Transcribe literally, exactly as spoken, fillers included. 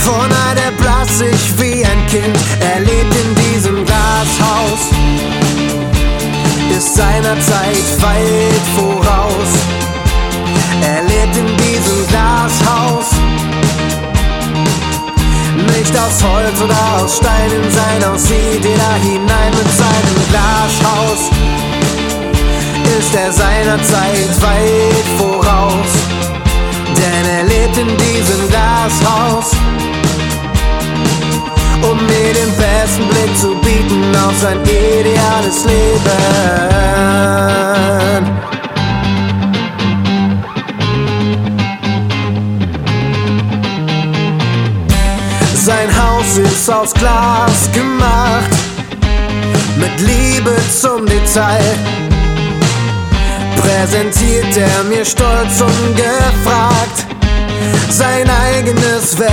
Vorne der blass sich wie ein Kind, er lebt in diesem Glashaus, ist seiner Zeit weit voraus. Er lebt in diesem Glashaus, nicht aus Holz oder aus Stein, in sein Haus sieht jeder hinein. Mit seinem Glashaus ist er seiner Zeit weit voraus, denn er lebt in diesem Glashaus, um mir den besten Blick zu bieten auf sein ideales Leben. Sein Haus ist aus Glas gemacht, mit Liebe zum Detail präsentiert er mir stolz ungefragt sein eigenes Werk.